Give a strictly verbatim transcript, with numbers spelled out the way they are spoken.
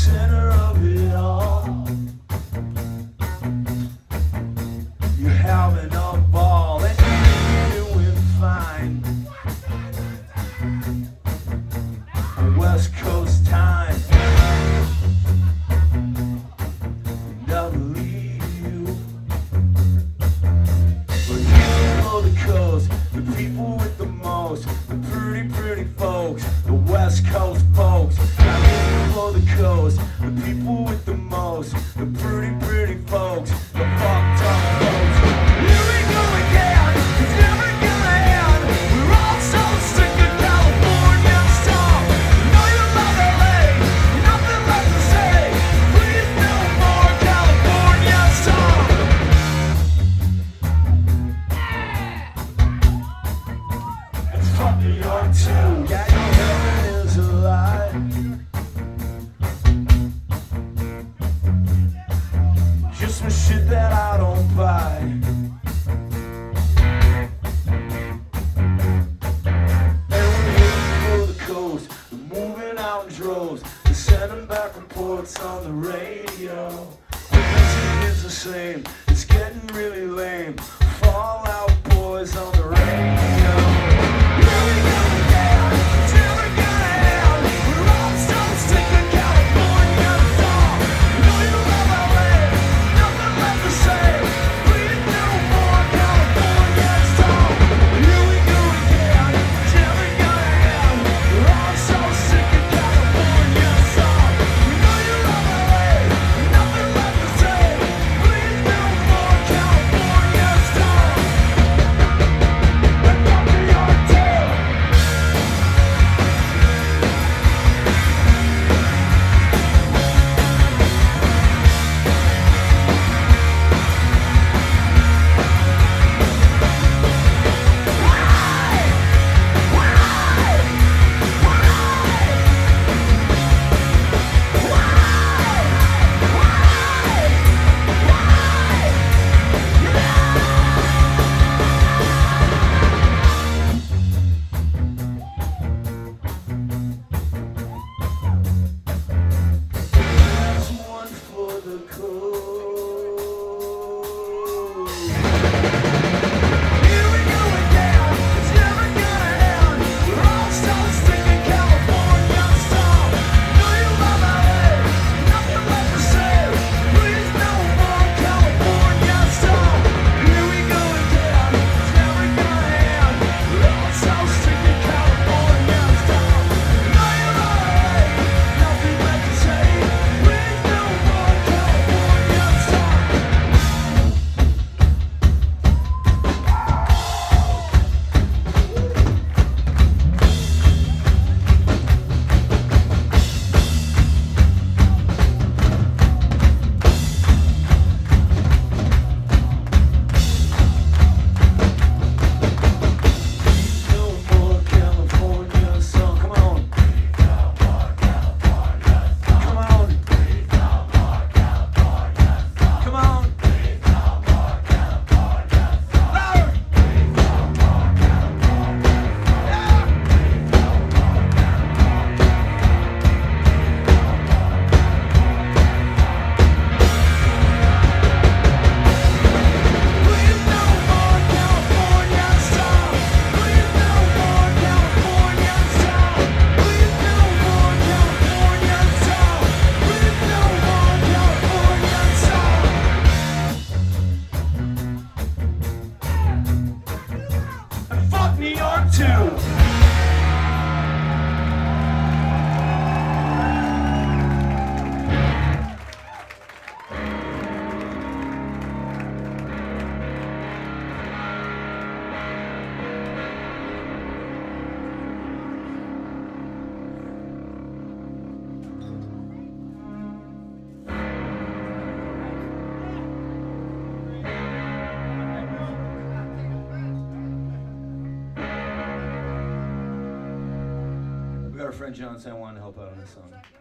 center of it all. You're having a ball and you're doing fine. West Coast time. And I believe you. But here below the coast, the people with the most, the pretty, pretty folks, the West Coast folks. Now here below the coast, the people with the most, the pretty, pretty folks, the fucked up folks. Here we go again, it's never gonna end. We're all so sick of California stuff. Know you love L A, nothing left to say. Please no more California stuff. It's from New York too. Yeah, you know it is a lie. Just some shit that I don't buy. And we're heading for the coast, we're moving out in droves. They're sending back reports on the radio. The message is the same, it's getting really lame. Fall Out Boys on the radio. Here we go again, it's never gonna end. We're all so sick of California stuff. Know you love L A, nothing left to say. Please no more California stuff. Here we go again, it's never gonna end. We're all so sick of California stuff. Know you love L A, nothing left to say. Please no more California stuff. And from New York too. There's one for the coast. Here we go again, it's never gonna end. We're all so sick of California stuff. Know you love L A, nothing left to say. Please no more California stuff. Here we go again, it's never gonna end. We're all so sick of California stuff. Know you love L A, nothing left to say. Please no more California stuff. No more California sun. Come on. Come on. Come on. Louder. Please no more California sun. Please no more California sun. Please no more California sun. Please no more California sun. And fuck New York too. We got our friend John San Juan to help out on this song.